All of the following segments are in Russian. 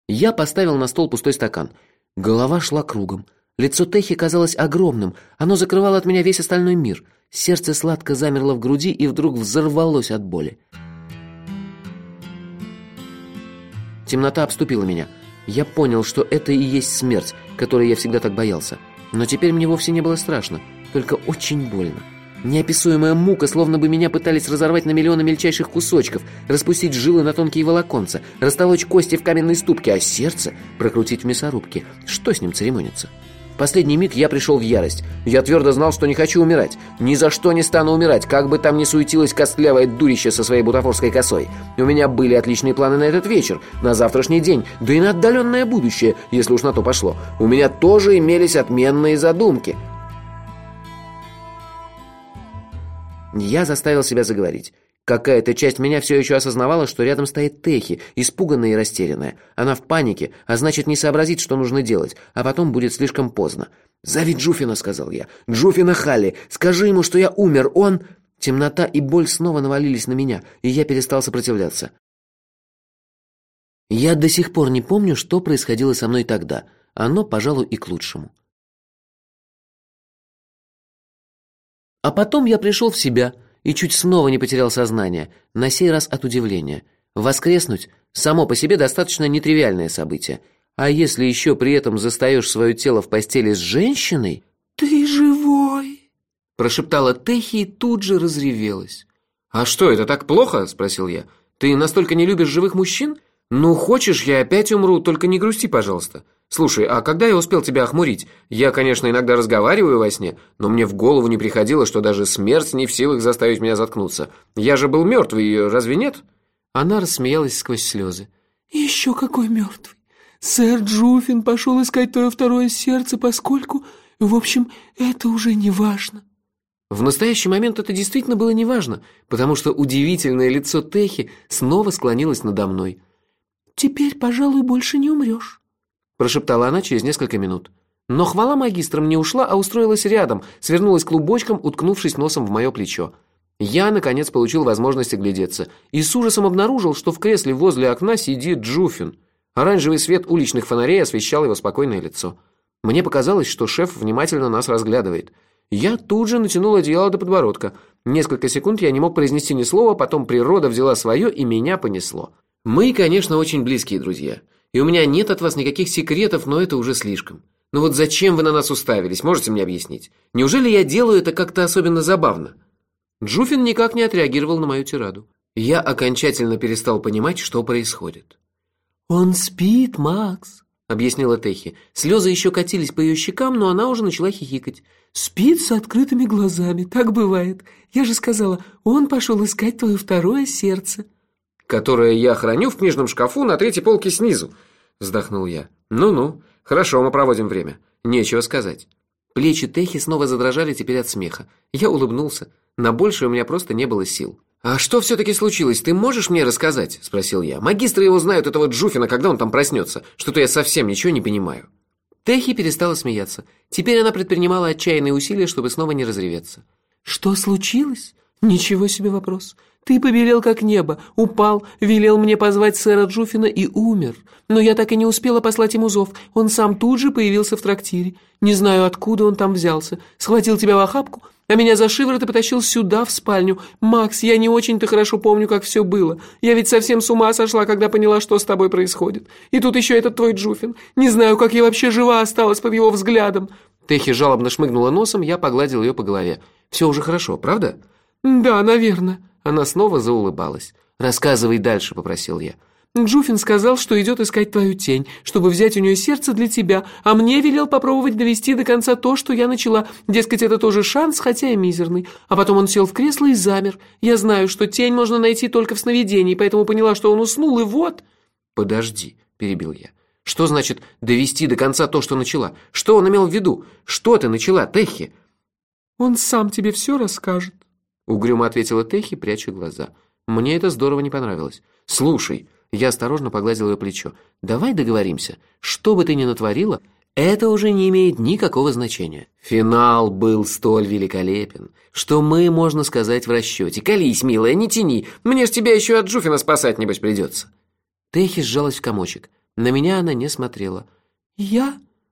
Я поставил на стол пустой стакан. Голова шла кругом. Лицо Техи казалось огромным. Оно закрывало от меня весь остальной мир. Сердце сладко замерло в груди и вдруг взорвалось от боли. Темнота обступила меня. Я понял, что это и есть смерть, которой я всегда так боялся. Но теперь мне вовсе не было страшно, только очень больно. Неописуемая мука, словно бы меня пытались разорвать на миллионы мельчайших кусочков, распустить жилы на тонкие волоконца, растолочь кости в каменной ступке, а сердце прокрутить в мясорубке. Что с ним церемониться? В последний миг я пришел в ярость. Я твердо знал, что не хочу умирать. Ни за что не стану умирать, как бы там ни суетилась костлявая дурище со своей бутафорской косой. У меня были отличные планы на этот вечер, на завтрашний день, да и на отдаленное будущее, если уж на то пошло. У меня тоже имелись отменные задумки. Я заставил себя заговорить. Какая-то часть меня все еще осознавала, что рядом стоит Техи, испуганная и растерянная. Она в панике, а значит не сообразит, что нужно делать, а потом будет слишком поздно. «Зови Джуфина», — сказал я. «Джуфина Халли. Скажи ему, что я умер. Он...» Темнота и боль снова навалились на меня, и я перестал сопротивляться. Я до сих пор не помню, что происходило со мной тогда. Оно, пожалуй, и к лучшему. А потом я пришел в себя и чуть снова не потерял сознание, на сей раз от удивления. Воскреснуть само по себе достаточно нетривиальное событие. А если еще при этом застаешь свое тело в постели с женщиной... «Ты живой!» – прошептала Техи и тут же разревелась. «А что, это так плохо?» – спросил я. «Ты настолько не любишь живых мужчин? Ну, хочешь, я опять умру, только не грусти, пожалуйста. Слушай, а когда я успел тебя охмурить? Я, конечно, иногда разговариваю во сне, но мне в голову не приходило, что даже смерть не в силах заставить меня заткнуться. Я же был мертвый, разве нет?» Она рассмеялась сквозь слезы. «Еще какой мертвый! Сэр Джуфин пошел искать твое второе сердце, поскольку, в общем, это уже не важно». В настоящий момент это действительно было неважно, потому что удивительное лицо Техи снова склонилось надо мной. «Теперь, пожалуй, больше не умрешь», – прошептала она через несколько минут. Но хвала магистрам не ушла, а устроилась рядом, свернулась клубочком, уткнувшись носом в мое плечо. Я, наконец, получил возможность оглядеться и с ужасом обнаружил, что в кресле возле окна сидит Джуфин. Оранжевый свет уличных фонарей освещал его спокойное лицо. Мне показалось, что шеф внимательно нас разглядывает. Я тут же натянул одеяло до подбородка. Несколько секунд я не мог произнести ни слова, потом природа взяла свое, и меня понесло. Мы, конечно, очень близкие друзья. И у меня нет от вас никаких секретов, но это уже слишком. Ну вот зачем вы на нас уставились, можете мне объяснить? Неужели я делаю это как-то особенно забавно?» Джуфин никак не отреагировал на мою тираду. Я окончательно перестал понимать, что происходит. «Он спит, Макс», — объяснила Техи. Слезы еще катились по ее щекам, но она уже начала хихикать. «Спит с открытыми глазами, так бывает. Я же сказала, он пошел искать твое второе сердце». «Которое я храню в книжном шкафу на третьей полке снизу», — вздохнул я. «Ну-ну, хорошо, мы проводим время. Нечего сказать». Плечи Техи снова задрожали теперь от смеха. Я улыбнулся. На большее у меня просто не было сил. «А что все-таки случилось, ты можешь мне рассказать?» – спросил я. «Магистры его знают, этого Джуфина, когда он там проснется. Что-то я совсем ничего не понимаю». Техи перестала смеяться. Теперь она предпринимала отчаянные усилия, чтобы снова не разреветься. «Что случилось? Ничего себе вопрос. Ты побелел как небо, упал, велел мне позвать сэра Джуфина и умер. Но я так и не успела послать ему зов. Он сам тут же появился в трактире. Не знаю, откуда он там взялся. Схватил тебя в охапку, а меня за шиворот и потащил сюда, в спальню. Макс, я не очень-то хорошо помню, как все было. Я ведь совсем с ума сошла, когда поняла, что с тобой происходит. И тут еще этот твой Джуфин. Не знаю, как я вообще жива осталась под его взглядом». Техи жалобно шмыгнула носом, я погладил ее по голове. «Все уже хорошо, правда?» «Да, наверное». Она снова заулыбалась. «Рассказывай дальше», — попросил я. «Джуфин сказал, что идет искать твою тень, чтобы взять у нее сердце для тебя, а мне велел попробовать довести до конца то, что я начала. Дескать, это тоже шанс, хотя и мизерный. А потом он сел в кресло и замер. Я знаю, что тень можно найти только в сновидении, поэтому поняла, что он уснул, и вот...» «Подожди», — перебил я. «Что значит довести до конца то, что начала? Что он имел в виду? Что ты начала, Техи?» «Он сам тебе все расскажет», — угрюмо ответила Техи, пряча глаза. Мне это здорово не понравилось. «Слушай», — я осторожно погладил ее плечо, «давай договоримся. Что бы ты ни натворила, это уже не имеет никакого значения. Финал был столь великолепен, что мы, можно сказать, в расчете. Колись, милая, не тяни. Мне ж тебя еще от Джуфина спасать, небось, придется». Техи сжалась в комочек. На меня она не смотрела. Я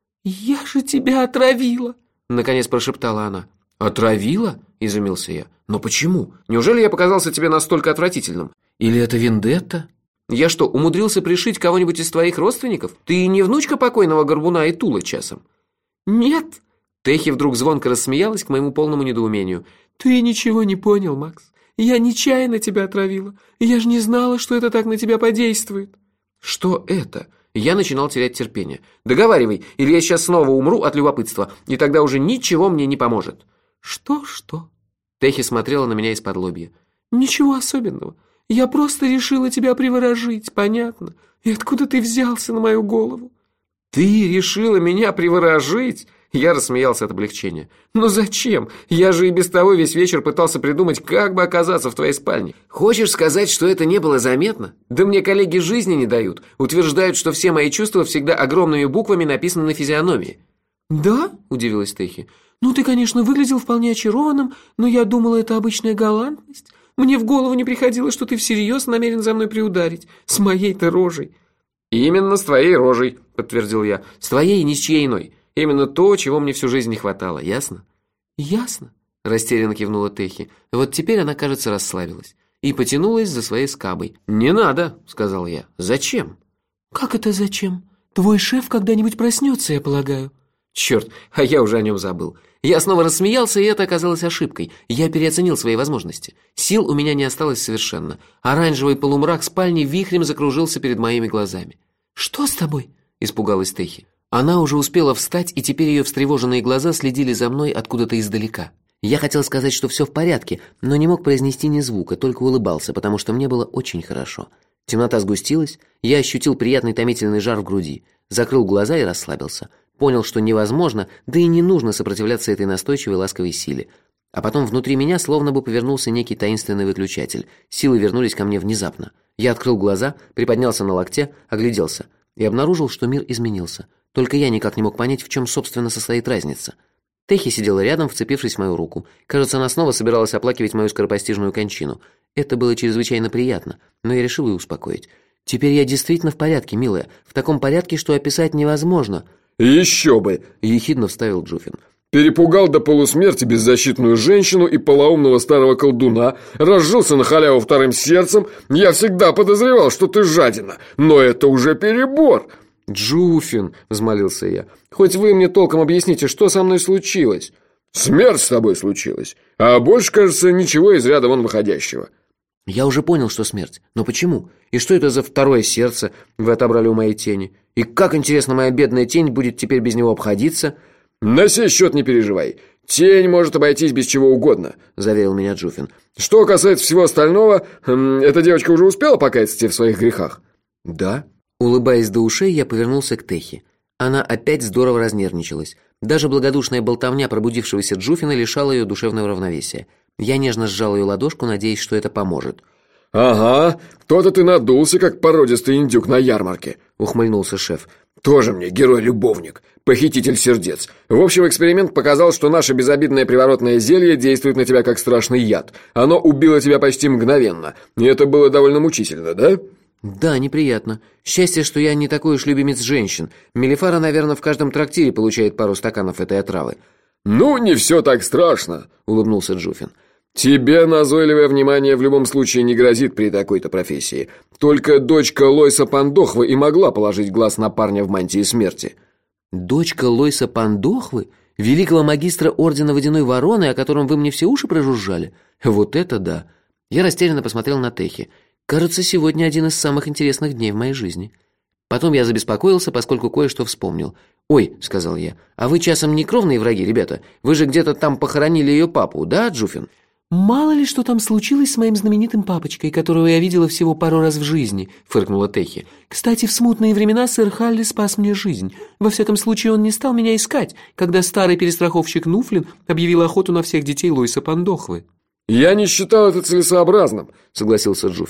же тебя отравила!» Наконец прошептала она. «Отравила?» – изумился я. «Но почему? Неужели я показался тебе настолько отвратительным? Или это вендетта? Я что, умудрился пришить кого-нибудь из твоих родственников? Ты не внучка покойного Горбуна и Тулы часом?» «Нет!» Техи вдруг звонко рассмеялась к моему полному недоумению. «Ты ничего не понял, Макс. Я нечаянно тебя отравила. Я же не знала, что это так на тебя подействует». «Что это?» Я начинал терять терпение. «Договаривай, или я сейчас снова умру от любопытства, и тогда уже ничего мне не поможет». «Что?» Техи смотрела на меня из-под лобья. «Ничего особенного. Я просто решила тебя приворожить, понятно? И откуда ты взялся на мою голову?» «Ты решила меня приворожить?» Я рассмеялся от облегчения. «Но зачем? Я же и без того весь вечер пытался придумать, как бы оказаться в твоей спальне. Хочешь сказать, что это не было заметно? Да мне коллеги жизни не дают. Утверждают, что все мои чувства всегда огромными буквами написаны на физиономии». «Да?» – удивилась Техи. «Ну, ты, конечно, выглядел вполне очарованным, но я думала, это обычная галантность. Мне в голову не приходило, что ты всерьез намерен за мной приударить. С моей-то рожей». «Именно с твоей рожей», – подтвердил я. «С твоей и ни с чьей иной. Именно то, чего мне всю жизнь не хватало, ясно?» «Ясно», – растерянно кивнула Техи. Вот теперь она, кажется, расслабилась и потянулась за своей скабой. «Не надо», – сказал я. «Зачем?» «Как это зачем? Твой шеф когда-нибудь проснется, я полагаю». Черт, а я уже о нем забыл. Я снова рассмеялся, и это оказалось ошибкой. Я переоценил свои возможности. Сил у меня не осталось совершенно. Оранжевый полумрак спальни вихрем закружился перед моими глазами. «Что с тобой?» – испугалась Техи. Она уже успела встать, и теперь ее встревоженные глаза следили за мной откуда-то издалека. Я хотел сказать, что все в порядке, но не мог произнести ни звука, только улыбался, потому что мне было очень хорошо. Темнота сгустилась, я ощутил приятный томительный жар в груди, закрыл глаза и расслабился. Понял, что невозможно, да и не нужно сопротивляться этой настойчивой ласковой силе. А потом внутри меня словно бы повернулся некий таинственный выключатель. Силы вернулись ко мне внезапно. Я открыл глаза, приподнялся на локте, огляделся и обнаружил, что мир изменился. Только я никак не мог понять, в чем, собственно, состоит разница. Техи сидела рядом, вцепившись в мою руку. Кажется, она снова собиралась оплакивать мою скоропостижную кончину. Это было чрезвычайно приятно, но я решил ее успокоить. «Теперь я действительно в порядке, милая. В таком порядке, что описать невозможно». «Еще бы!» – ехидно вставил Джуфин. «Перепугал до полусмерти беззащитную женщину и полоумного старого колдуна, разжился на халяву вторым сердцем. Я всегда подозревал, что ты жадина, но это уже перебор!» «Джуфин!» – взмолился я. «Хоть вы мне толком объясните, что со мной случилось?» «Смерть с тобой случилась, а больше, кажется, ничего из ряда вон выходящего». «Я уже понял, что смерть. Но почему? И что это за второе сердце вы отобрали у моей тени? И как, интересно, моя бедная тень будет теперь без него обходиться?» «На сей счет не переживай. Тень может обойтись без чего угодно», – заверил меня Джуфин. «Что касается всего остального, эта девочка уже успела покаяться тебе в своих грехах?» «Да». Улыбаясь до ушей, я повернулся к Техи. Она опять здорово разнервничалась. Даже благодушная болтовня пробудившегося Джуфина лишала ее душевного равновесия. Я нежно сжал ее ладошку, надеясь, что это поможет. «Ага, кто-то ты надулся, как породистый индюк на ярмарке», – ухмыльнулся шеф. «Тоже мне герой-любовник, похититель сердец. В общем, эксперимент показал, что наше безобидное приворотное зелье действует на тебя как страшный яд. Оно убило тебя почти мгновенно, и это было довольно мучительно, да?» «Да, неприятно. Счастье, что я не такой уж любимец женщин. Мелифара, наверное, в каждом трактире получает пару стаканов этой отравы». «Ну, не все так страшно», – улыбнулся Джуфин. «Тебе назойливое внимание в любом случае не грозит при такой-то профессии. Только дочка Лойса Пандохвы и могла положить глаз на парня в мантии смерти». «Дочка Лойса Пандохвы? Великого магистра Ордена Водяной Вороны, о котором вы мне все уши прожужжали? Вот это да!» Я растерянно посмотрел на Техи. «Кажется, сегодня один из самых интересных дней в моей жизни». Потом я забеспокоился, поскольку кое-что вспомнил. «Ой», — сказал я, — «а вы часом не кровные враги, ребята? Вы же где-то там похоронили ее папу, да, Джуфин?» «Мало ли, что там случилось с моим знаменитым папочкой, которого я видела всего пару раз в жизни», – фыркнула Техи. «Кстати, в смутные времена сэр Халли спас мне жизнь. Во всяком случае, он не стал меня искать, когда старый перестраховщик Нуфлин объявил охоту на всех детей Лойса Пандохвы». «Я не считал это целесообразным», – согласился Джуфин.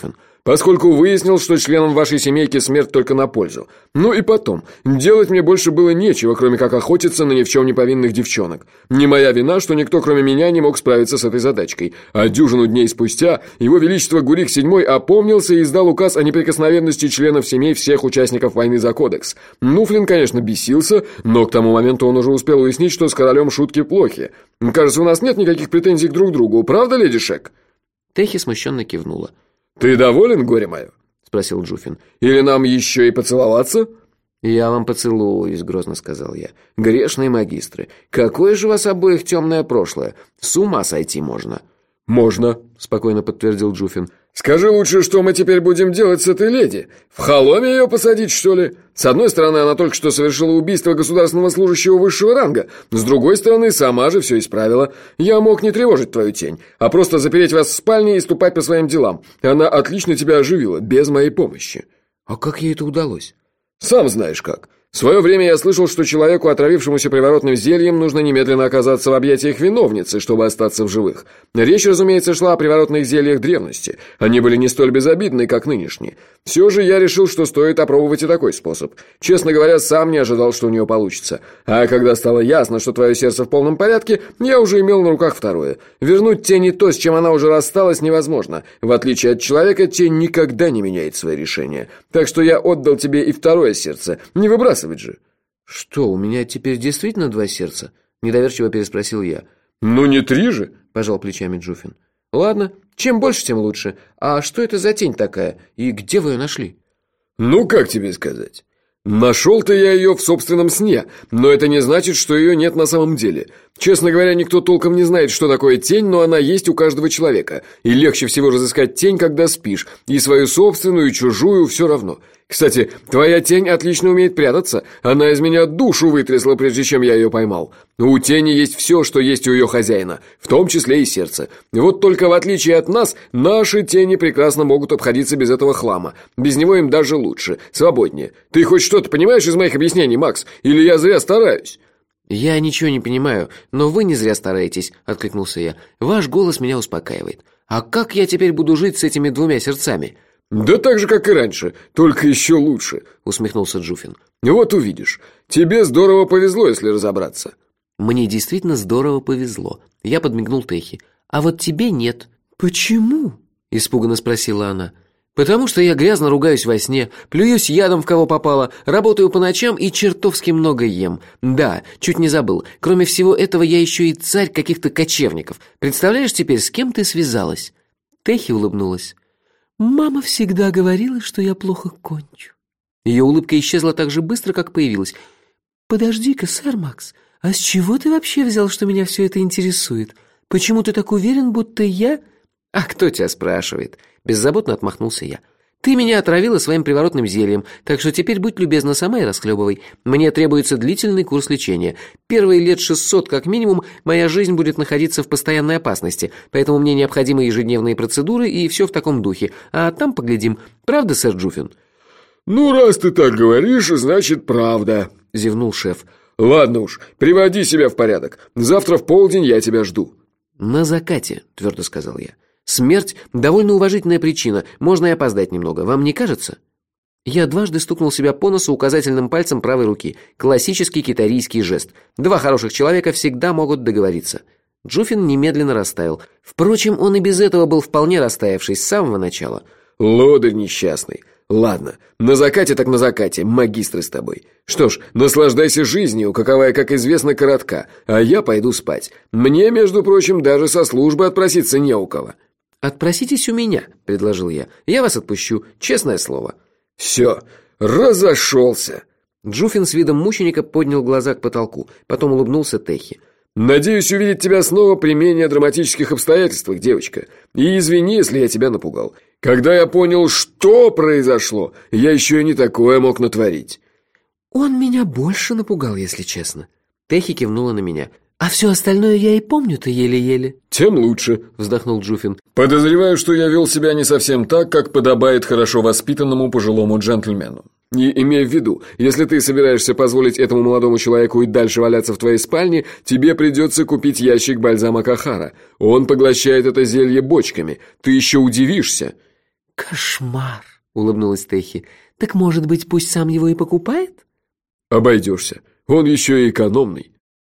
поскольку выяснил, что членам вашей семейки смерть только на пользу. Ну и потом, делать мне больше было нечего, кроме как охотиться на ни в чем не повинных девчонок. Не моя вина, что никто, кроме меня, не мог справиться с этой задачкой. А дюжину дней спустя его величество Гурик VII опомнился и издал указ о неприкосновенности членов семей всех участников войны за кодекс. Нуфлин, конечно, бесился, но к тому моменту он уже успел уяснить, что с королем шутки плохи. Кажется, у нас нет никаких претензий друг к другу, правда, леди Шек?» Техи смущенно кивнула. «Ты доволен, горе мое?» – спросил Джуфин. «Или нам еще и поцеловаться?» «Я вам поцелуюсь», – грозно сказал я. «Грешные магистры, какое же у вас обоих темное прошлое? С ума сойти можно». «Можно», – спокойно подтвердил Джуфин. «Скажи лучше, что мы теперь будем делать с этой леди? В холоме ее посадить, что ли? С одной стороны, она только что совершила убийство государственного служащего высшего ранга. С другой стороны, сама же все исправила. Я мог не тревожить твою тень, а просто запереть вас в спальне и ступать по своим делам. Она отлично тебя оживила, без моей помощи». «А как ей это удалось?» «Сам знаешь как. В свое время я слышал, что человеку, отравившемуся приворотным зельем, нужно немедленно оказаться в объятиях виновницы, чтобы остаться в живых. Речь, разумеется, шла о приворотных зельях древности. Они были не столь безобидны, как нынешние. Все же я решил, что стоит опробовать и такой способ. Честно говоря, сам не ожидал, что у нее получится. А когда стало ясно, что твое сердце в полном порядке, я уже имел на руках второе. Вернуть тени то, с чем она уже рассталась, невозможно. В отличие от человека, тень никогда не меняет свои решения. Так что я отдал тебе и второе сердце. Не выбрасывать же». «Что, у меня теперь действительно два сердца?» – недоверчиво переспросил я. «Ну не 3 же», – пожал плечами Джуфин. «Ладно, чем больше, тем лучше. А что это за тень такая? И где вы ее нашли?» «Ну, как тебе сказать? Нашел-то я ее в собственном сне, но это не значит, что ее нет на самом деле. Честно говоря, никто толком не знает, что такое тень, но она есть у каждого человека. И легче всего разыскать тень, когда спишь. И свою собственную, и чужую, все равно. Кстати, твоя тень отлично умеет прятаться. Она из меня душу вытрясла, прежде чем я ее поймал. У тени есть все, что есть у ее хозяина, в том числе и сердце. Вот только в отличие от нас, наши тени прекрасно могут обходиться без этого хлама. Без него им даже лучше, свободнее. Ты хоть что-то понимаешь из моих объяснений, Макс? Или я зря стараюсь?» «Я ничего не понимаю, но вы не зря стараетесь», – откликнулся я. «Ваш голос меня успокаивает. А как я теперь буду жить с этими двумя сердцами?» «Да так же, как и раньше, только еще лучше», — усмехнулся Джуфин. «Вот увидишь. Тебе здорово повезло, если разобраться». «Мне действительно здорово повезло». Я подмигнул Техи. «А вот тебе нет». «Почему?» – испуганно спросила она. «Потому что я грязно ругаюсь во сне, плююсь ядом в кого попало, работаю по ночам и чертовски много ем. Да, чуть не забыл. Кроме всего этого, я еще и царь каких-то кочевников. Представляешь теперь, с кем ты связалась?» Техи улыбнулась. «Мама всегда говорила, что я плохо кончу». Ее улыбка исчезла так же быстро, как появилась. «Подожди-ка, сэр Макс, а с чего ты вообще взял, что меня все это интересует? Почему ты так уверен, будто я...» «А кто тебя спрашивает?» Беззаботно отмахнулся я. «Ты меня отравила своим приворотным зельем, так что теперь будь любезна сама и расхлебывай. Мне требуется длительный курс лечения. Первые лет 600, как минимум, моя жизнь будет находиться в постоянной опасности, поэтому мне необходимы ежедневные процедуры и все в таком духе. А там поглядим. Правда, сэр Джуфин?» «Ну, раз ты так говоришь, значит, правда», — зевнул шеф. «Ладно уж, приводи себя в порядок. Завтра в полдень я тебя жду». «На закате», — твердо сказал я. «Смерть – довольно уважительная причина, можно и опоздать немного, вам не кажется?» Я дважды стукнул себя по носу указательным пальцем правой руки. Классический китарийский жест. Два хороших человека всегда могут договориться. Джуфин немедленно растаял. Впрочем, он и без этого был вполне растаявший с самого начала. «Лодырь несчастный. Ладно, на закате так на закате, магистры с тобой. Что ж, наслаждайся жизнью, каковая, как известно, коротка, а я пойду спать. Мне, между прочим, даже со службы отпроситься не у кого». «Отпроситесь у меня», — предложил я. «Я вас отпущу, честное слово». «Все, разошелся». Джуфин с видом мученика поднял глаза к потолку, потом улыбнулся Техи. «Надеюсь увидеть тебя снова при менее драматических обстоятельствах, девочка. И извини, если я тебя напугал. Когда я понял, что произошло, я еще и не такое мог натворить». «Он меня больше напугал, если честно». Техи кивнула на меня. «А все остальное я и помню-то еле-еле». «Тем лучше», — вздохнул Джуфин. «Подозреваю, что я вел себя не совсем так, как подобает хорошо воспитанному пожилому джентльмену. И имей в виду, если ты собираешься позволить этому молодому человеку и дальше валяться в твоей спальне, тебе придется купить ящик бальзама Кахара. Он поглощает это зелье бочками. Ты еще удивишься». «Кошмар!» — улыбнулась Техи. «Так, может быть, пусть сам его и покупает?» «Обойдешься. Он еще и экономный».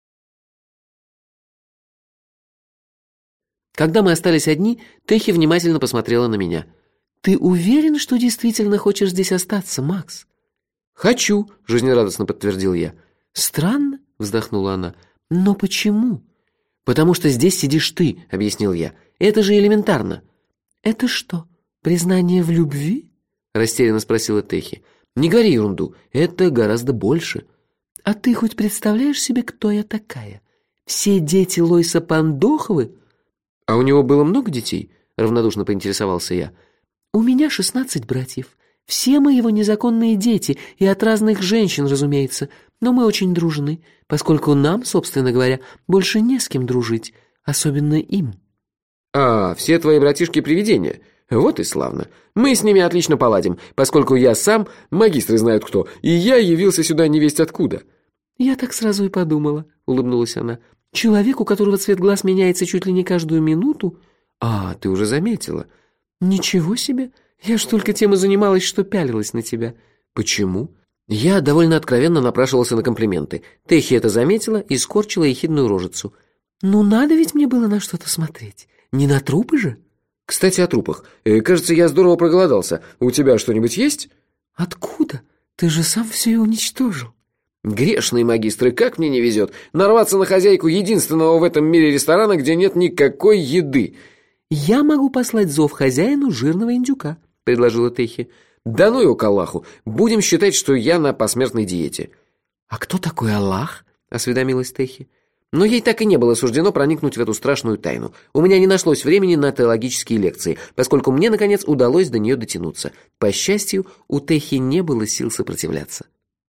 Когда мы остались одни, Техи внимательно посмотрела на меня. «Ты уверен, что действительно хочешь здесь остаться, Макс?» «Хочу», — жизнерадостно подтвердил я. «Странно», — вздохнула она. «Но почему?» «Потому что здесь сидишь ты», — объяснил я. «Это же элементарно». «Это что, признание в любви?» — растерянно спросила Техи. «Не говори ерунду, это гораздо больше». «А ты хоть представляешь себе, кто я такая? Все дети Лойса Пандоховы?» «А у него было много детей?» — равнодушно поинтересовался я. «У меня 16 братьев. Все мы его незаконные дети, и от разных женщин, разумеется. Но мы очень дружны, поскольку нам, собственно говоря, больше не с кем дружить, особенно им». «А, все твои братишки привидения? Вот и славно. Мы с ними отлично поладим, поскольку я сам, магистры знают кто, и я явился сюда невесть откуда». «Я так сразу и подумала», — улыбнулась она. «Человек, у которого цвет глаз меняется чуть ли не каждую минуту?» «А, ты уже заметила». «Ничего себе! Я ж только тем и занималась, что пялилась на тебя». «Почему?» Я довольно откровенно напрашивался на комплименты. Техи это заметила и скорчила ехидную рожицу. «Ну, надо ведь мне было на что-то смотреть. Не на трупы же?» «Кстати, о трупах. Кажется, я здорово проголодался. У тебя что-нибудь есть?» «Откуда? Ты же сам все и уничтожил». «Грешные магистры, как мне не везет. Нарваться на хозяйку единственного в этом мире ресторана, где нет никакой еды». «Я могу послать зов хозяину жирного индюка», — предложила Техи. «Да ну его к Аллаху. Будем считать, что я на посмертной диете». «А кто такой Аллах?» — осведомилась Техи. Но ей так и не было суждено проникнуть в эту страшную тайну. У меня не нашлось времени на теологические лекции, поскольку мне, наконец, удалось до нее дотянуться. По счастью, у Техи не было сил сопротивляться.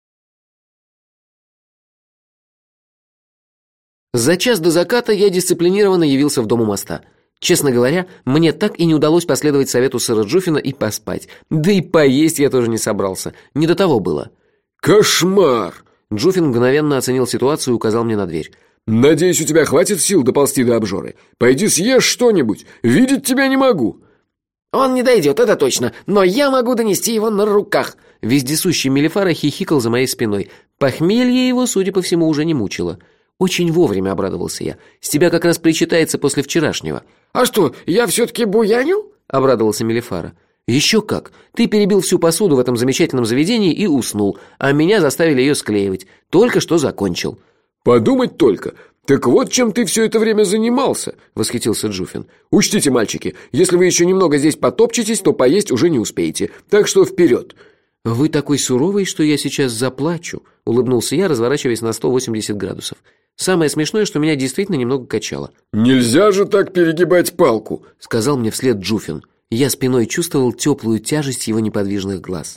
За час до заката я дисциплинированно явился в дом у моста. Честно говоря, мне так и не удалось последовать совету сэра Джуффина и поспать. Да и поесть я тоже не собрался. Не до того было. «Кошмар!» Джуффин мгновенно оценил ситуацию и указал мне на дверь. «Надеюсь, у тебя хватит сил доползти до обжоры. Пойди съешь что-нибудь. Видеть тебя не могу». «Он не дойдет, это точно, но я могу донести его на руках». Вездесущий Мелифара хихикал за моей спиной. Похмелье его, судя по всему, уже не мучило. «Очень вовремя», — обрадовался я. «С тебя как раз причитается после вчерашнего». «А что, я все-таки буянил?» — обрадовался Мелифара. «Еще как! Ты перебил всю посуду в этом замечательном заведении и уснул, а меня заставили ее склеивать. Только что закончил». «Подумать только! Так вот чем ты все это время занимался!» — восхитился Джуффин. «Учтите, мальчики, если вы еще немного здесь потопчетесь, то поесть уже не успеете. Так что вперед!» «Вы такой суровый, что я сейчас заплачу», — улыбнулся я, разворачиваясь на 180 градусов. Самое смешное, что меня действительно немного качало. «Нельзя же так перегибать палку», — сказал мне вслед Джуффин. Я спиной чувствовал теплую тяжесть его неподвижных глаз.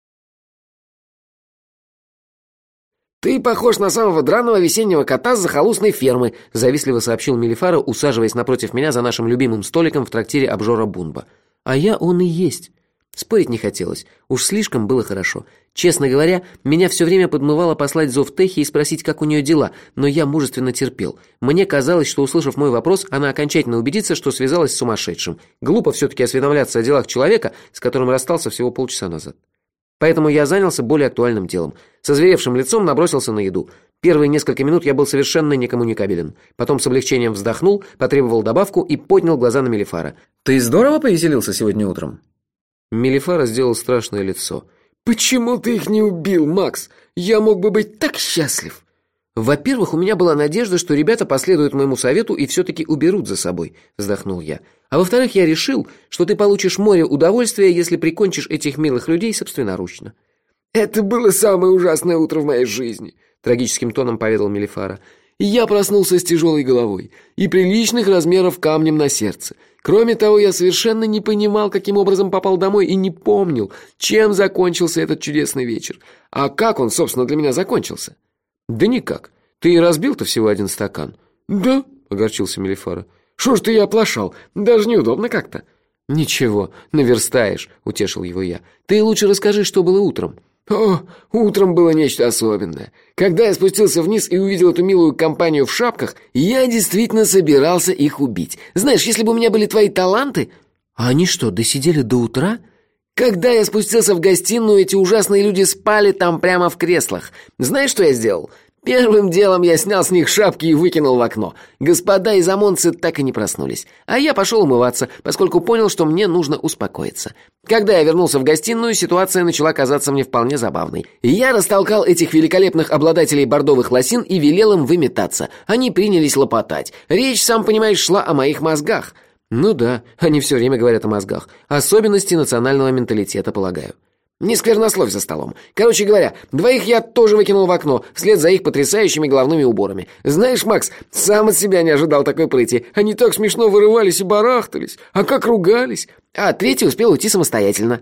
«Ты похож на самого драного весеннего кота с захолустной фермы», — завистливо сообщил Мелифара, усаживаясь напротив меня за нашим любимым столиком в трактире обжора Бунба. «А я он и есть». Спорить не хотелось, уж слишком было хорошо. Честно говоря, меня все время подмывало послать зов Техи и спросить, как у нее дела, но я мужественно терпел. Мне казалось, что, услышав мой вопрос, она окончательно убедится, что связалась с сумасшедшим. Глупо все-таки осведомляться о делах человека, с которым расстался всего полчаса назад. Поэтому я занялся более актуальным делом. Со зверевшим лицом набросился на еду. Первые несколько минут я был совершенно некоммуникабелен. Потом с облегчением вздохнул, потребовал добавку и поднял глаза на Мелифара. «Ты здорово повеселился сегодня утром?» Мелифара сделал страшное лицо. «Почему ты их не убил, Макс? Я мог бы быть так счастлив!» «Во-первых, у меня была надежда, что ребята последуют моему совету и все-таки уберут за собой», — вздохнул я. «А во-вторых, я решил, что ты получишь море удовольствия, если прикончишь этих милых людей собственноручно». «Это было самое ужасное утро в моей жизни», — трагическим тоном поведал Мелифара. «Я проснулся с тяжелой головой и приличных размеров камнем на сердце. Кроме того, я совершенно не понимал, каким образом попал домой, и не помнил, чем закончился этот чудесный вечер. А как он, собственно, для меня закончился?» «Да никак. Ты и разбил-то всего 1 стакан». «Да?» — огорчился Мелифара. «Что ж ты и оплошал? Даже неудобно как-то». «Ничего, наверстаешь», — утешил его я. «Ты лучше расскажи, что было утром». «О, утром было нечто особенное. Когда я спустился вниз и увидел эту милую компанию в шапках, я действительно собирался их убить. Знаешь, если бы у меня были твои таланты...» А они что, досидели до утра? Когда я спустился в гостиную, эти ужасные люди спали там прямо в креслах. Знаешь, что я сделал? Первым делом я снял с них шапки и выкинул в окно. Господа изамонцы так и не проснулись. А я пошел умываться, поскольку понял, что мне нужно успокоиться. Когда я вернулся в гостиную, ситуация начала казаться мне вполне забавной. Я растолкал этих великолепных обладателей бордовых лосин и велел им выметаться. Они принялись лопотать. Речь, сам понимаешь, шла о моих мозгах. Ну да, они все время говорят о мозгах. Особенности национального менталитета, полагаю. Не сквернословь за столом. Короче говоря, двоих я тоже выкинул в окно, вслед за их потрясающими головными уборами. Знаешь, Макс, сам от себя не ожидал такой прыти. Они так смешно вырывались и барахтались. А как ругались. А третий успел уйти самостоятельно.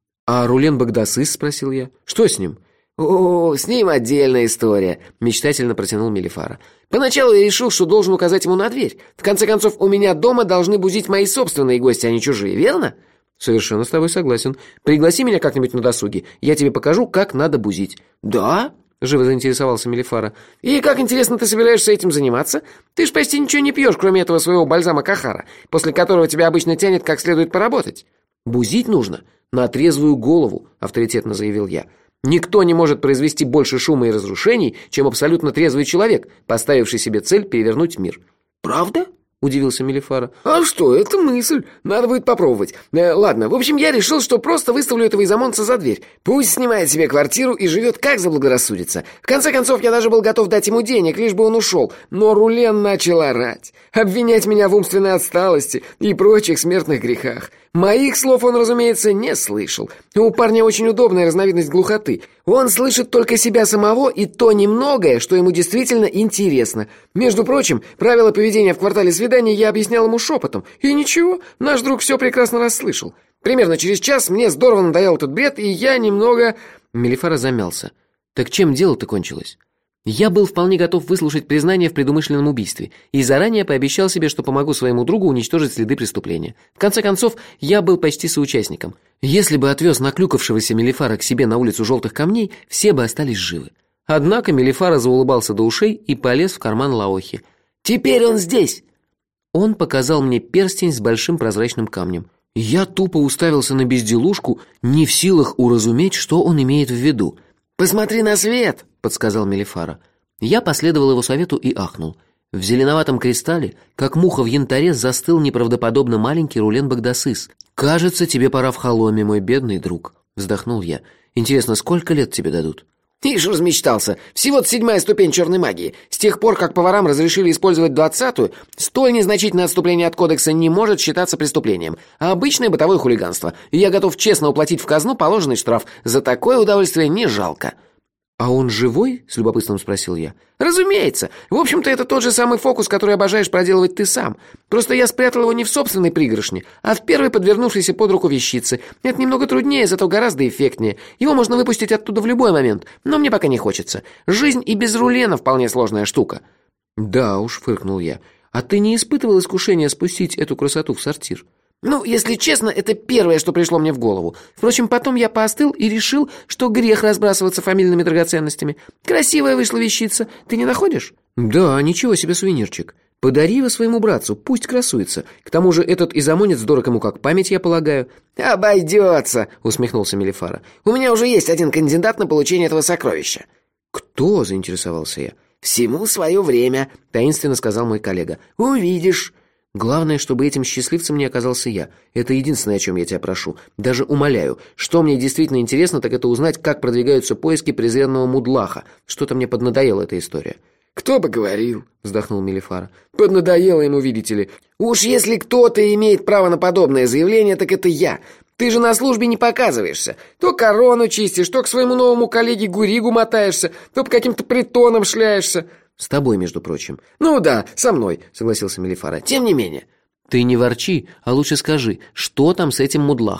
А Рулен Багдасыс, спросил я. Что с ним? О, с ним отдельная история, мечтательно протянул Мелифара. Поначалу я решил, что должен указать ему на дверь. В конце концов, у меня дома должны бузить мои собственные гости, а не чужие, верно? Совершенно с тобой согласен. Пригласи меня как-нибудь на досуге. Я тебе покажу, как надо бузить. Да? Живо заинтересовался Мелифара. И как, интересно, ты собираешься этим заниматься? Ты ж почти ничего не пьешь, кроме этого своего бальзама Кахара, после которого тебя обычно тянет как следует поработать. Бузить нужно на трезвую голову, авторитетно заявил я. Никто не может произвести больше шума и разрушений, чем абсолютно трезвый человек, поставивший себе цель перевернуть мир. Правда? — удивился Мелифара. «А что, это мысль. Надо будет попробовать. Ладно, в общем, я решил, что просто выставлю этого изамонца за дверь. Пусть снимает себе квартиру и живет как заблагорассудится. В конце концов, я даже был готов дать ему денег, лишь бы он ушел. Но Рулен начал орать, обвинять меня в умственной отсталости и прочих смертных грехах. Моих слов он, разумеется, не слышал. У парня очень удобная разновидность глухоты. Он слышит только себя самого и то немногое, что ему действительно интересно. Между прочим, правила поведения в квартале свиданий я объяснял ему шепотом. И ничего, наш друг все прекрасно расслышал. Примерно через час мне здорово надоел этот бред, и я немного... Мелифара замялся. Так чем дело-то кончилось? Я был вполне готов выслушать признание в предумышленном убийстве и заранее пообещал себе, что помогу своему другу уничтожить следы преступления. В конце концов, я был почти соучастником. Если бы отвез наклюкавшегося Мелифара к себе на улицу Желтых Камней, все бы остались живы. Однако Мелифара заулыбался до ушей и полез в карман Лаохи. «Теперь он здесь!» Он показал мне перстень с большим прозрачным камнем. Я тупо уставился на безделушку, не в силах уразуметь, что он имеет в виду. «Посмотри на свет!» — подсказал Мелифара. Я последовал его совету и ахнул. В зеленоватом кристалле, как муха в янтаре, застыл неправдоподобно маленький Рулен Багдасыс. «Кажется, тебе пора в Холоме, мой бедный друг», — вздохнул я. «Интересно, сколько лет тебе дадут?» Ишь, размечтался. Всего-то 7-я ступень черной магии. С тех пор, как поварам разрешили использовать 20-ю, столь незначительное отступление от кодекса не может считаться преступлением, а обычное бытовое хулиганство. И я готов честно уплатить в казну положенный штраф. За такое удовольствие не жалко. «А он живой?» — с любопытством спросил я. «Разумеется. В общем-то, это тот же самый фокус, который обожаешь проделывать ты сам. Просто я спрятал его не в собственной пригоршне, а в первой подвернувшейся под руку вещице. Это немного труднее, зато гораздо эффектнее. Его можно выпустить оттуда в любой момент, но мне пока не хочется. Жизнь и без Рулена вполне сложная штука». «Да уж», — фыркнул я. «А ты не испытывал искушения спустить эту красоту в сортир?» «Ну, если честно, это первое, что пришло мне в голову. Впрочем, потом я поостыл и решил, что грех разбрасываться фамильными драгоценностями. Красивая вышла вещица, ты не находишь?» «Да, ничего себе сувенирчик. Подари его своему братцу, пусть красуется. К тому же этот изамонец дорог ему как память, я полагаю». «Обойдется», — усмехнулся Мелифара. «У меня уже есть один кандидат на получение этого сокровища». «Кто?» — заинтересовался я. «Всему свое время», — таинственно сказал мой коллега. «Увидишь». Главное, чтобы этим счастливцем не оказался я. Это единственное, о чем я тебя прошу. Даже умоляю. Что мне действительно интересно, так это узнать, как продвигаются поиски презренного мудлаха. Что-то мне поднадоела эта история. «Кто бы говорил», — вздохнул Мелифара. «Поднадоело ему, видите ли. Уж если кто-то имеет право на подобное заявление, так это я. Ты же на службе не показываешься. То корону чистишь, то к своему новому коллеге Гуригу мотаешься, то по каким-то притонам шляешься». «С тобой, между прочим». «Ну да, со мной», — согласился Мелифара. «Тем не менее». «Ты не ворчи, а лучше скажи, что там с этим мудлахом?»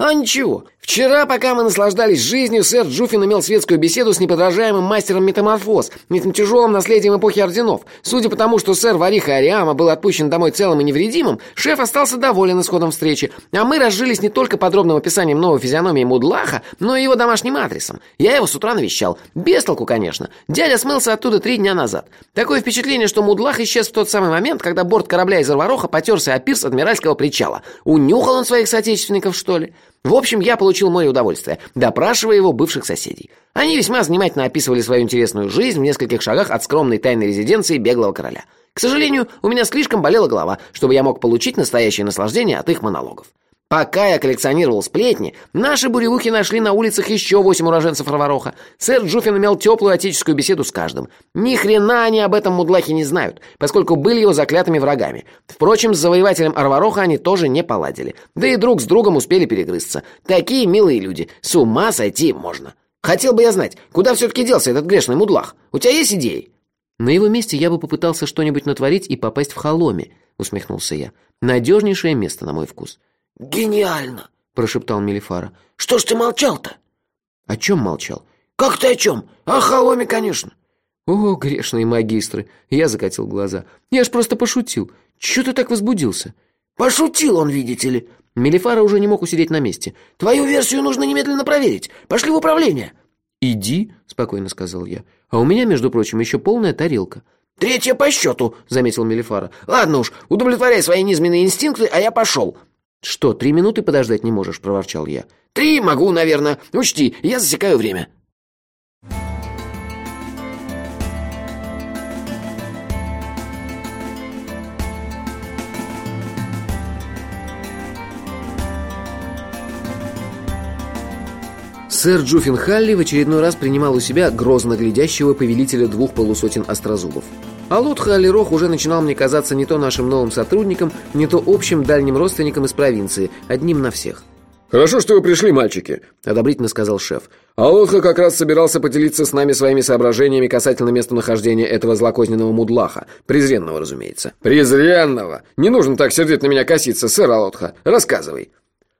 А ничего. Вчера, пока мы наслаждались жизнью, сэр Джуфин имел светскую беседу с неподражаемым мастером метаморфоз, этим тяжелым наследием эпохи орденов. Судя по тому, что сэр Вариха Ариама был отпущен домой целым и невредимым, шеф остался доволен исходом встречи, а мы разжились не только подробным описанием новой физиономии Мудлаха, но и его домашним адресом. Я его с утра навещал. Без толку, конечно. Дядя смылся оттуда 3 дня назад. Такое впечатление, что Мудлах исчез в тот самый момент, когда борт корабля из Арвароха потерся о пирс Адмиральского причала. Унюхал он своих соотечественников, что ли? В общем, я получил море удовольствия, допрашивая его бывших соседей. Они весьма занимательно описывали свою интересную жизнь в нескольких шагах от скромной тайной резиденции беглого короля. К сожалению, у меня слишком болела голова, чтобы я мог получить настоящее наслаждение от их монологов. Пока я коллекционировал сплетни, наши буревухи нашли на улицах еще 8 уроженцев Арвароха. Сэр Джуфин имел теплую отеческую беседу с каждым. Ни хрена они об этом Мудлахе не знают, поскольку были его заклятыми врагами. Впрочем, с завоевателем Арвароха они тоже не поладили. Да и друг с другом успели перегрызться. Такие милые люди, с ума сойти можно. Хотел бы я знать, куда все-таки делся этот грешный Мудлах? У тебя есть идеи? На его месте я бы попытался что-нибудь натворить и попасть в Холоме, усмехнулся я. Надежнейшее место, на мой вкус. «Гениально!» – прошептал Мелифара. «Что ж ты молчал-то?» «О чем молчал?» «Как ты о чем? О Холоме, конечно!» «О, грешные магистры!» – я закатил глаза. «Я ж просто пошутил. Чего ты так возбудился?» «Пошутил он, видите ли!» Мелифара уже не мог усидеть на месте. «Твою версию нужно немедленно проверить. Пошли в управление!» «Иди», – спокойно сказал я. «А у меня, между прочим, еще полная тарелка». 3 по счету», – заметил Мелифара. «Ладно уж, удовлетворяй свои низменные инстинкты, а я пошел». «Что, 3 минуты подождать не можешь?» – проворчал я. 3 могу, наверное. Учти, я засекаю время». Сэр Джуфин Халли в очередной раз принимал у себя грозно глядящего повелителя 2 полусотен острозубов. А Лот Халли-Рох уже начинал мне казаться не то нашим новым сотрудником, не то общим дальним родственником из провинции, одним на всех. «Хорошо, что вы пришли, мальчики», — одобрительно сказал шеф. «Алотха как раз собирался поделиться с нами своими соображениями касательно местонахождения этого злокозненного Мудлаха. Презренного, разумеется». «Презренного! Не нужно так сердито на меня коситься, сэр Алотха. Рассказывай».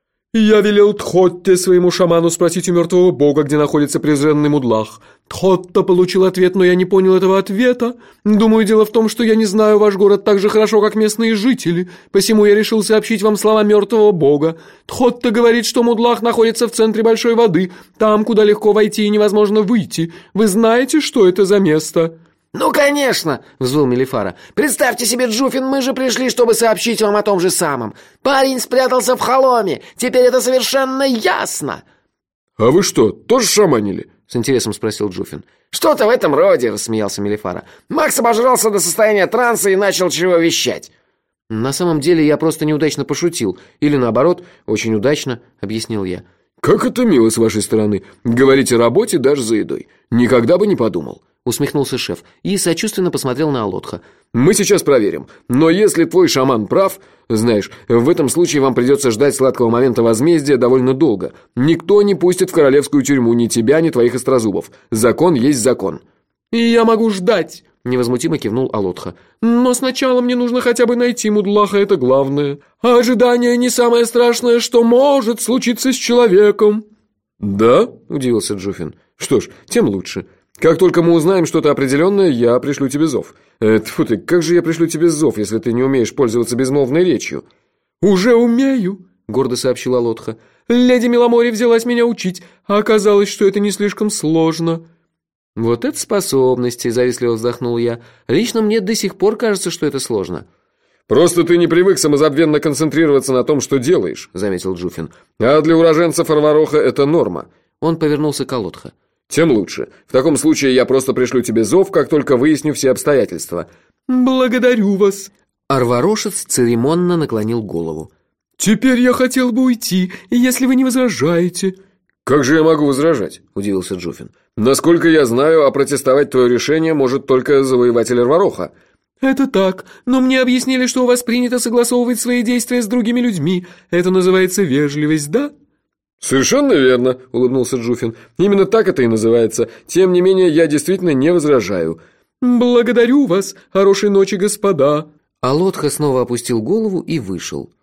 «Я велел Тхотте, своему шаману, спросить у мертвого бога, где находится презренный Мудлах. Тхотта получил ответ, но я не понял этого ответа. Думаю, дело в том, что я не знаю ваш город так же хорошо, как местные жители. Посему я решил сообщить вам слова мертвого бога. Тхотта говорит, что Мудлах находится в центре большой воды, там, куда легко войти и невозможно выйти. Вы знаете, что это за место?» «Ну, конечно!» – взвыл Мелифара. «Представьте себе, Джуфин, мы же пришли, чтобы сообщить вам о том же самом. Парень спрятался в Холоме. Теперь это совершенно ясно!» «А вы что, тоже шаманили?» – с интересом спросил Джуфин. «Что-то в этом роде», – рассмеялся Мелифара. «Макс обожрался до состояния транса и начал чего вещать». «На самом деле я просто неудачно пошутил. Или наоборот, очень удачно», – объяснил я. «Как это мило с вашей стороны. Говорить о работе даже за едой. Никогда бы не подумал». Усмехнулся шеф и сочувственно посмотрел на Алотха. «Мы сейчас проверим. Но если твой шаман прав, знаешь, в этом случае вам придется ждать сладкого момента возмездия довольно долго. Никто не пустит в королевскую тюрьму ни тебя, ни твоих острозубов. Закон есть закон». «И я могу ждать», — невозмутимо кивнул Алотха. «Но сначала мне нужно хотя бы найти Мудлаха, это главное. А ожидание не самое страшное, что может случиться с человеком». «Да?» – удивился Джуфин. «Что ж, тем лучше. Как только мы узнаем что-то определенное, я пришлю тебе зов». Тьфу ты, как же я пришлю тебе зов, если ты не умеешь пользоваться безмолвной речью?» «Уже умею», — гордо сообщила Алотха. «Леди Миломори взялась меня учить, а оказалось, что это не слишком сложно». «Вот это способности», — завистливо вздохнул я. «Лично мне до сих пор кажется, что это сложно». «Просто ты не привык самозабвенно концентрироваться на том, что делаешь», — заметил Джуфин. «А для уроженцев Арвароха это норма». Он повернулся к Алотха. «Тем лучше. В таком случае я просто пришлю тебе зов, как только выясню все обстоятельства». «Благодарю вас». Арварошец церемонно наклонил голову. «Теперь я хотел бы уйти, если вы не возражаете». «Как же я могу возражать?» – удивился Джуфин. «Насколько я знаю, опротестовать твое решение может только завоеватель Арвароха». «Это так, но мне объяснили, что у вас принято согласовывать свои действия с другими людьми. Это называется вежливость, да?» «Совершенно верно», – улыбнулся Джуфин. «Именно так это и называется. Тем не менее, я действительно не возражаю». «Благодарю вас. Хорошей ночи, господа». Алотха снова опустил голову и вышел.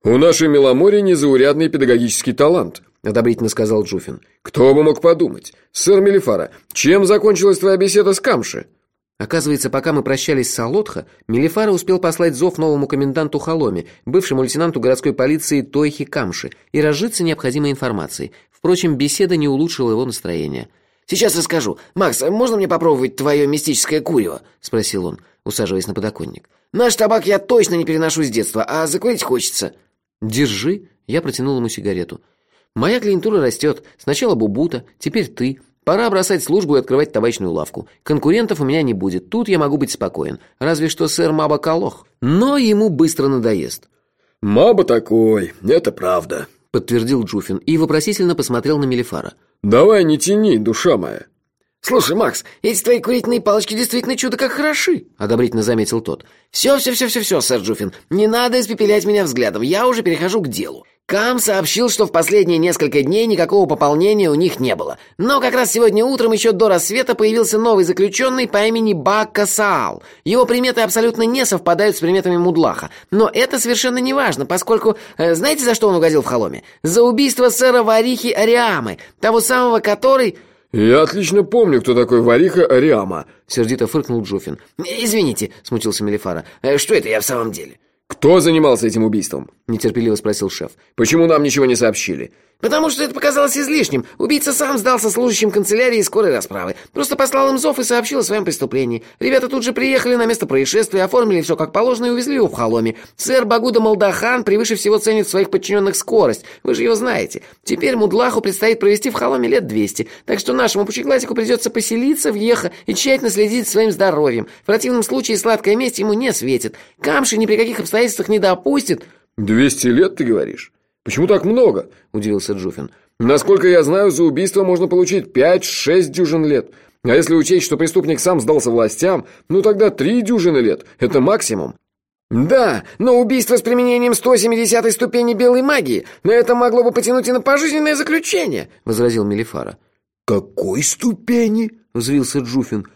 «У нашей Миломори незаурядный педагогический талант», — одобрительно сказал Джуфин. «Кто бы мог подумать? Сэр Мелифара, чем закончилась твоя беседа с Камши?» Оказывается, пока мы прощались с Алотха, Мелифара успел послать зов новому коменданту Халоме, бывшему лейтенанту городской полиции Тойхи Камши, и разжиться необходимой информацией. Впрочем, беседа не улучшила его настроение. «Сейчас расскажу. Макс, можно мне попробовать твое мистическое курево?» — спросил он, усаживаясь на подоконник. «Наш табак я точно не переношу с детства, а закурить хочется». «Держи». Я протянул ему сигарету. «Моя клиентура растет. Сначала Бубута, теперь ты. Пора бросать службу и открывать табачную лавку. Конкурентов у меня не будет. Тут я могу быть спокоен. Разве что сэр Маба Калох. Но ему быстро надоест». «Маба такой, это правда», — подтвердил Джуфин и вопросительно посмотрел на Мелифара. «Давай не тяни, душа моя». «Слушай, Макс, эти твои курительные палочки действительно чудо как хороши», — одобрительно заметил тот. «Все, сэр Джуфин, не надо испепелять меня взглядом, я уже перехожу к делу. Кам сообщил, что в последние несколько дней никакого пополнения у них не было. Но как раз сегодня утром, еще до рассвета, появился новый заключенный по имени Бакка Саал. Его приметы абсолютно не совпадают с приметами Мудлаха. Но это совершенно не важно, поскольку... знаете, за что он угодил в Халоме? За убийство сэра Варихи Ариамы, того самого, который... «Я отлично помню, кто такой Вариха Ариама», — сердито фыркнул Джуфин. «Извините», — смутился Мелифара. «Что это я в самом деле?» «Кто занимался этим убийством?» — нетерпеливо спросил шеф. «Почему нам ничего не сообщили?» «Потому что это показалось излишним. Убийца сам сдался служащим канцелярии скорой расправы. Просто послал им зов и сообщил о своем преступлении. Ребята тут же приехали на место происшествия, оформили все как положено и увезли его в Халоме. Сэр Багуда Малдахан превыше всего ценит в своих подчиненных скорость. Вы же его знаете. Теперь Мудлаху предстоит провести в Халоме лет 200. Так что нашему пучеглазику придется поселиться в Еха и тщательно следить за своим здоровьем. В противном случае сладкая месть ему не светит. Камши ни при каких обстоятельствах не допустит». 200 лет, ты говоришь? Почему так много?» – удивился Джуфин. «Насколько я знаю, за убийство можно получить 5-6 дюжин лет. А если учесть, что преступник сам сдался властям, ну тогда 3 дюжины лет – это максимум». «Да, но убийство с применением 170-й ступени белой магии, но это могло бы потянуть и на пожизненное заключение», – возразил Мелифара. «Какой ступени?» – взвился Джуфин.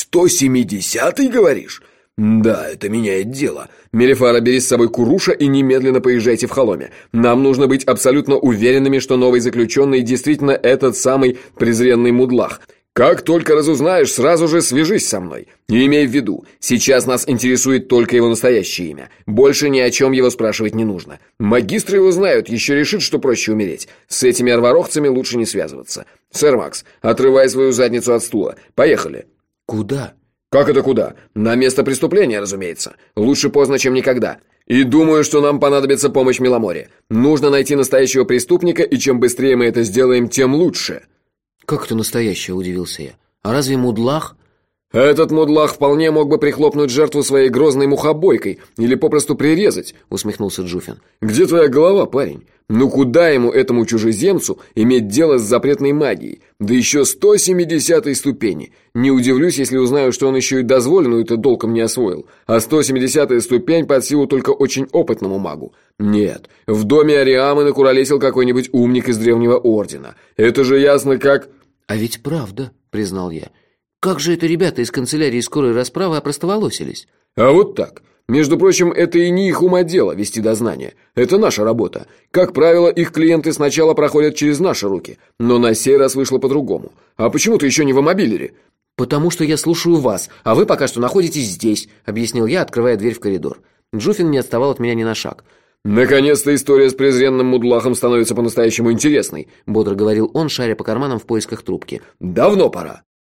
«170-й, говоришь? Да, это меняет дело. Мелифара, бери с собой Куруша и немедленно поезжайте в Халоме. Нам нужно быть абсолютно уверенными, что новый заключенный действительно этот самый презренный Мудлах. Как только разузнаешь, сразу же свяжись со мной. И имей в виду, сейчас нас интересует только его настоящее имя. Больше ни о чем его спрашивать не нужно. Магистры его знают, еще решит, что проще умереть. С этими арварохцами лучше не связываться. Сэр Макс, отрывай свою задницу от стула. Поехали». «Куда?» «Как это куда? На место преступления, разумеется. Лучше поздно, чем никогда. И думаю, что нам понадобится помощь Миломори. Нужно найти настоящего преступника, и чем быстрее мы это сделаем, тем лучше». «Как это настоящее?» – удивился я. «А разве Мудлах?» «Этот Мудлах вполне мог бы прихлопнуть жертву своей грозной мухобойкой или попросту прирезать», – усмехнулся Джуфин. «Где твоя голова, парень? Ну куда ему, этому чужеземцу, иметь дело с запретной магией? Да еще 170-й ступени. Не удивлюсь, если узнаю, что он еще и дозволенную-то толком не освоил. А 170-я ступень под силу только очень опытному магу. Нет, в доме Ариамы накуролесил какой-нибудь умник из древнего ордена. Это же ясно как...» «А ведь правда», – признал я. «Как же это ребята из канцелярии скорой расправы опростоволосились?» «А вот так. Между прочим, это и не их ума-дело вести дознание. Это наша работа. Как правило, их клиенты сначала проходят через наши руки. Но на сей раз вышло по-другому. А почему ты еще не в мобилере?» «Потому что я слушаю вас, а вы пока что находитесь здесь», – объяснил я, открывая дверь в коридор. Джуфин не отставал от меня ни на шаг. «Наконец-то история с презренным Мудлахом становится по-настоящему интересной», – бодро говорил он, шаря по карманам в поисках трубки. «Давно пора».